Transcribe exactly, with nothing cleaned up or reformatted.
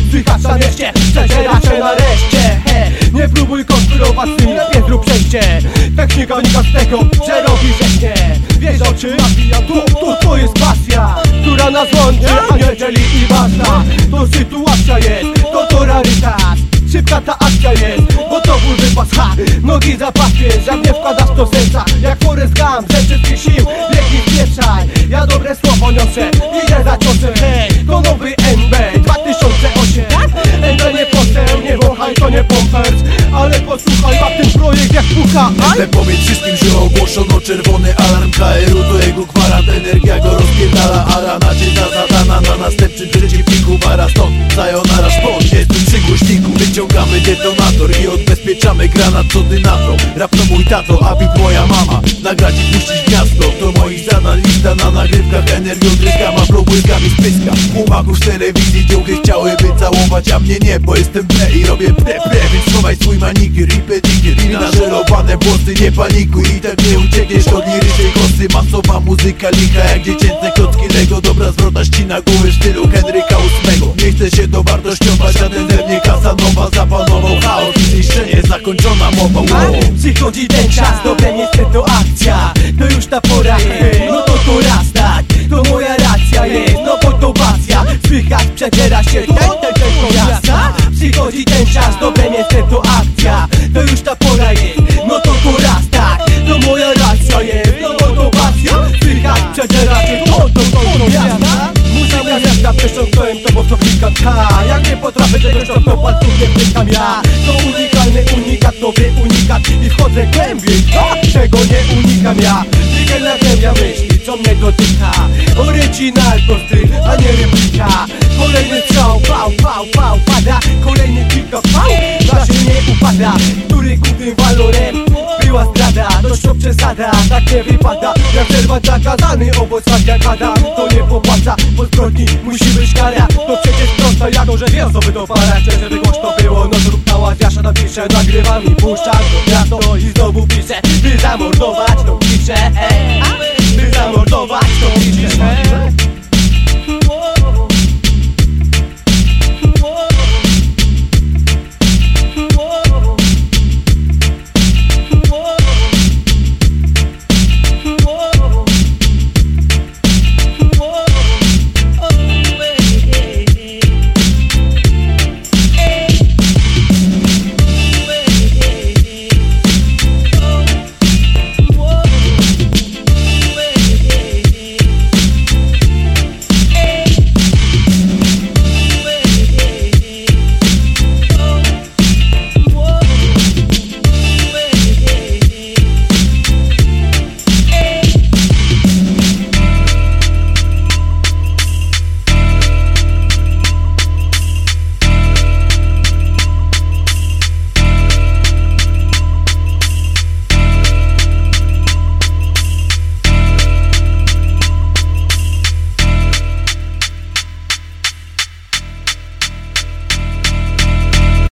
słychać na mieście, przeciera się nareszcie. He, nie próbuj konstruować z tym, lepiej zrób przejście. Technika wynika z tego, że robi rzeźnie. Wiesz o czym? To, to, to jest pasja, która nas łączy, a nie dzieli i ważna. To sytuacja jest, to to rarytas. Szybka ta akcja jest, bo to ból wypas, ha. Nogi zapaśniesz, jak nie wkładasz to serca. Jak Forrest Gump, ze wszystkich sił, biegnij spieszaj. Ja dobre słowo niosę, idę za ciosem. Hej, to nowy N B dwa tysiące osiem. N B nie poseł, nie wąchaj, to nie pompers. Ale posłuchaj, ma ten projekt jak pucha. Chcę powiedzieć wszystkim, że ogłoszono czerwony alarm. K R U to jego gwarant, energia go rozpierdala. A rana dzień zadana na następczym przeciwniku. Bara stąd, sayonara szpot, jestem przy głośniku. Wyciągamy detonator i odbezpieczamy granat. Co ty na to? Rap to mój tato, a beat moja mama. Nagrać i puścić gniazdo, to moich zadań. Lista na nagrywkach, energią tryska. Ma probłyskami spyska. Umaków z telewizji dziołki chciałyby całować, a mnie nie, bo jestem B i robię pre pre. Więc schowaj swój manikier i pedikier i nażerowane włosy, nie panikuj. I tak nie uciekniesz od lirycznej kosy. Masowa muzyka licha jak dziecięce klocki Lego. Dobra zwrota ścina głowy w stylu Henryka ósmego. Nie chcę się dowartościować, a ten ze mnie Kasanowa. Zapanował chaos i zniszczenie, zakończona mowa. Wow. Przychodzi ten czas, dobre miejsce to akcja. To już ta pora, hej, no to to raz tak. To moja racja jest, no bo to pasja. Słychać, przeciera się, to ten, ten, to jasna. Przychodzi ten czas, dobre miejsce to akcja. To już ta pora jest, no to to raz tak. To moja racja jest, no bo to pasja. Słychać, przeciera się, to, to, to, to jasna. Muzyka jasna, przeciągnąłem to, bo to klikam ta. Jak nie potrafię czegoś, to palców nie wtykam ja. To unikalny unikat, nowy unikat. I wchodzę głębiej, to czego nie unikam ja. Legalna głębia myśli, co mnie dotyka. Oryginal to styl, a nie replika. Kolejny strzał, pał, pał, pał, pada. Kolejny kilka pał, na się nie upada. Który głównym walorem była zdrada. To szok przesada, tak nie wypada. Jak przerwać zakazany owoc, tak jak Adam. To nie popłaca, bo zbrodni musi być kara. To przecież proste, jak to, że dwie osoby do para. Chcę, żeby głośno było, no zrób pałac. Ja szata piszę, nagrywam i puszczam to miasto. I znowu piszę, by zamordować to piszę. By zamordować to piszę.